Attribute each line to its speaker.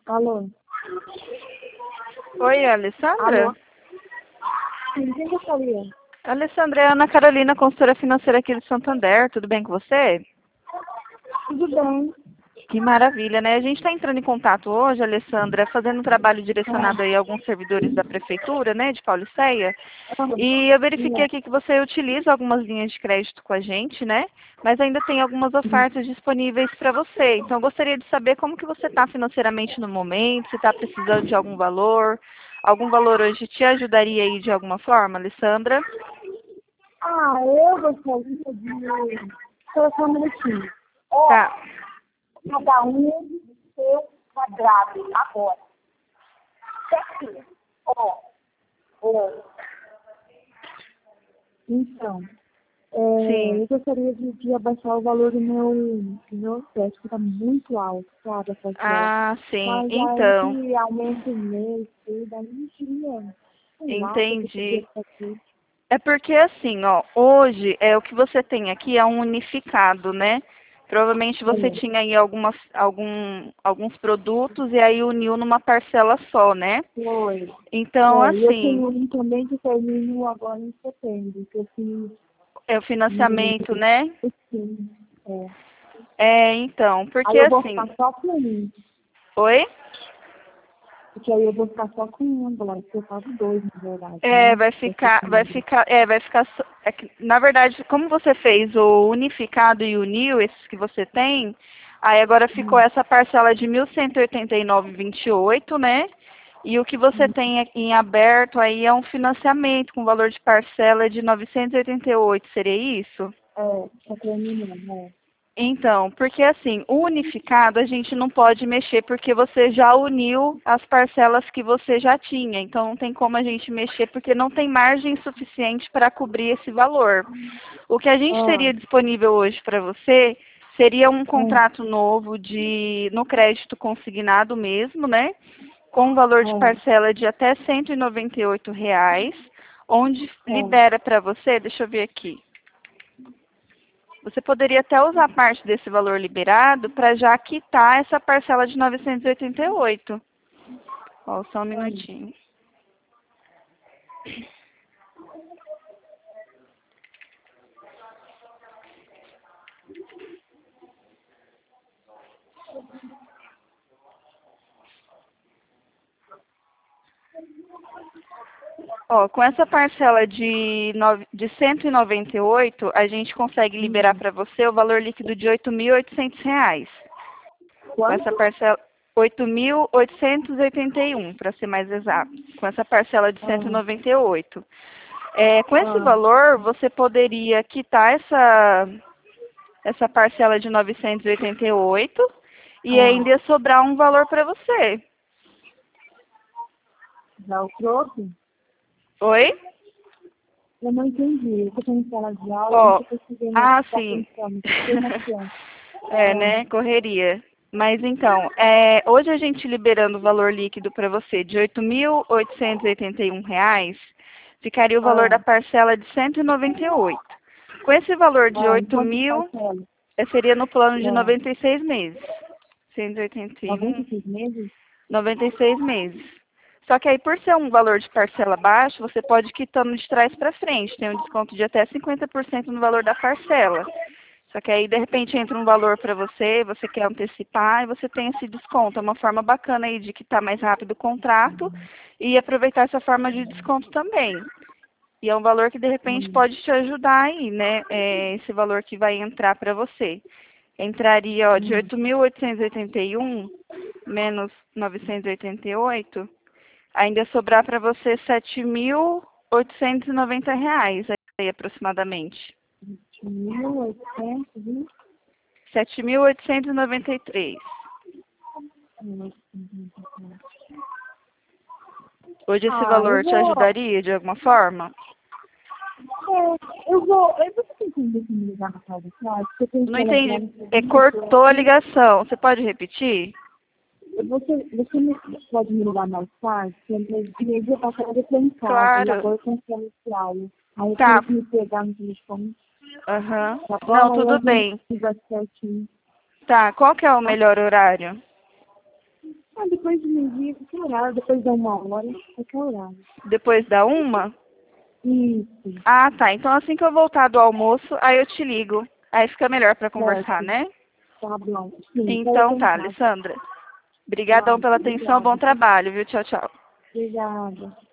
Speaker 1: Alô?
Speaker 2: Oi, Alessandra?
Speaker 1: Alô? Sim, quem gostaria?
Speaker 2: Alessandra, é a Ana Carolina, consultora financeira aqui de Santander. Tudo bem com você?
Speaker 1: Tudo bem?
Speaker 2: Que maravilha, né? A gente está entrando em contato hoje, Alessandra, fazendo um trabalho
Speaker 1: Ah,
Speaker 2: direcionado aí a alguns servidores da prefeitura, né, de Pauliceia.
Speaker 1: ah,
Speaker 2: E eu verifiquei
Speaker 1: sim,
Speaker 2: aqui que você utiliza algumas linhas de crédito com a gente, né? Mas ainda tem algumas
Speaker 1: sim.
Speaker 2: ofertas disponíveis para você. Então, eu gostaria de saber como que você está financeiramente no momento, se está precisando de algum valor hoje te ajudaria aí de alguma forma, Alessandra?
Speaker 1: Eu gostaria de... Só um minutinho. Ó,
Speaker 2: Tá.
Speaker 1: cada um do seu quadrado, agora. Certinho. Ó. Então,
Speaker 2: Sim.
Speaker 1: eu gostaria de abaixar o valor do meu teste, que está muito alto, sabe, a parcela.
Speaker 2: Ah, sim.
Speaker 1: Mas aí
Speaker 2: Então,
Speaker 1: que aumenta o mês, tudo, aí não tinha, sei lá, o que eu podia
Speaker 2: entendi.
Speaker 1: fazer.
Speaker 2: É porque assim, ó, hoje é o que você tem aqui é um unificado, né? Provavelmente você
Speaker 1: É,
Speaker 2: tinha aí alguns produtos e aí uniu numa parcela só, né?
Speaker 1: foi.
Speaker 2: Então,
Speaker 1: E eu
Speaker 2: assim,
Speaker 1: tenho um também que termino agora em setembro, que eu fiz
Speaker 2: é o
Speaker 1: em
Speaker 2: financiamento, né?
Speaker 1: sim, é.
Speaker 2: É, então,
Speaker 1: Aí
Speaker 2: porque
Speaker 1: eu vou
Speaker 2: assim,
Speaker 1: ficar só com um,
Speaker 2: oi?
Speaker 1: porque aí eu vou ficar só com um, agora, porque eu pago dois, na verdade,
Speaker 2: É,
Speaker 1: né?
Speaker 2: vai
Speaker 1: Dessa
Speaker 2: ficar, vai
Speaker 1: família.
Speaker 2: ficar, vai ficar, na verdade, como você fez o unificado e uniu, esses que você tem, aí agora ficou
Speaker 1: Hum,
Speaker 2: essa parcela de 1.189,28, né? E o que você
Speaker 1: hum,
Speaker 2: tem em aberto aí é um financiamento com valor de parcela de 988, seria isso?
Speaker 1: tá terminando, né?
Speaker 2: Então, porque assim, o unificado a gente não pode mexer porque você já uniu as parcelas que você já tinha. Então, não tem como a gente mexer porque não tem margem suficiente para cobrir esse valor. O que a gente
Speaker 1: Ah,
Speaker 2: teria disponível hoje para você seria um
Speaker 1: ah,
Speaker 2: contrato novo no crédito consignado mesmo, né? Com um valor de
Speaker 1: ah,
Speaker 2: parcela de até R$ 198, onde
Speaker 1: ah.
Speaker 2: libera para você, deixa eu ver aqui. Você poderia até usar parte desse valor liberado para já quitar essa parcela de 988. Ó, só um minutinho. Ó, com essa parcela de 198, a gente consegue liberar
Speaker 1: Hum.
Speaker 2: para você o valor líquido de R$ 8.800. Com essa
Speaker 1: Quanto?
Speaker 2: parcela, 8.881, para ser mais exato. Com essa parcela de cento e
Speaker 1: Ah,
Speaker 2: noventa e oito. É, com esse
Speaker 1: ah,
Speaker 2: valor, você poderia quitar essa parcela de 988 e
Speaker 1: ah.
Speaker 2: ainda ia sobrar um valor para você.
Speaker 1: Já o troco?
Speaker 2: Oi?
Speaker 1: Eu não entendi. Eu tô em sala de aula, eu não
Speaker 2: Ó,
Speaker 1: tô conseguindo
Speaker 2: ah,
Speaker 1: prestar
Speaker 2: sim.
Speaker 1: atenção. Me fiquei na criança.
Speaker 2: É,
Speaker 1: Ah,
Speaker 2: né? Correria. Mas então, hoje a gente liberando o valor líquido para você de R$ 8.881, ficaria o valor da
Speaker 1: ah,
Speaker 2: parcela de 198. Com esse valor de
Speaker 1: em
Speaker 2: 8
Speaker 1: quantas
Speaker 2: mil,
Speaker 1: parcelas?
Speaker 2: seria no plano de
Speaker 1: Ah,
Speaker 2: 96 meses. 181,
Speaker 1: 96 meses?
Speaker 2: 96 meses. Só que aí, por ser um valor de parcela baixo, você pode ir quitando de trás para frente. Tem um desconto de até 50% no valor da parcela. Só que aí, de repente, entra um valor para você, você quer antecipar e você tem esse desconto. É uma forma bacana aí de quitar mais rápido o contrato e aproveitar essa forma de desconto também. E é um valor que, de repente,
Speaker 1: Hum,
Speaker 2: pode te ajudar aí, né? Esse valor que vai entrar para você. Entraria, ó, de
Speaker 1: hum.
Speaker 2: 8.881 menos 988, ainda ia sobrar para você R$ 7.890 aí, aproximadamente.
Speaker 1: 1820.
Speaker 2: 7.893. Hoje esse
Speaker 1: Eu
Speaker 2: valor te
Speaker 1: vou.
Speaker 2: ajudaria de alguma forma?
Speaker 1: Eu vou ter que entender se me ligar na casa, sabe? Porque eu tenho
Speaker 2: Não
Speaker 1: sala de
Speaker 2: entendi.
Speaker 1: aula, eu tô
Speaker 2: Cortou a
Speaker 1: aqui.
Speaker 2: ligação. Você pode repetir?
Speaker 1: Você me, pode me ligar mais tarde? Porque eu passar depois em casa e
Speaker 2: Claro.
Speaker 1: agora eu tenho sala de aula. Aí eu tenho
Speaker 2: Tá.
Speaker 1: que me pegar no telefone,
Speaker 2: Aham.
Speaker 1: tá
Speaker 2: Não,
Speaker 1: bom? Aí a
Speaker 2: tudo
Speaker 1: gente
Speaker 2: bem.
Speaker 1: fica certinho,
Speaker 2: Tá. Qual que é o
Speaker 1: tá?
Speaker 2: melhor horário?
Speaker 1: Ah, depois de meio-dia, qualquer horário, depois da 1 hora, qualquer horário.
Speaker 2: Depois da 1?
Speaker 1: Isso,
Speaker 2: Ah, tá. Então assim que eu voltar do almoço, aí eu te ligo. Aí fica melhor para conversar,
Speaker 1: certo.
Speaker 2: né?
Speaker 1: Tá bom. Sim, quero
Speaker 2: Então tá,
Speaker 1: tentar.
Speaker 2: Alessandra. Obrigadão
Speaker 1: Tá,
Speaker 2: pela atenção, bom
Speaker 1: obrigada.
Speaker 2: trabalho, viu? Tchau, tchau.
Speaker 1: Obrigada.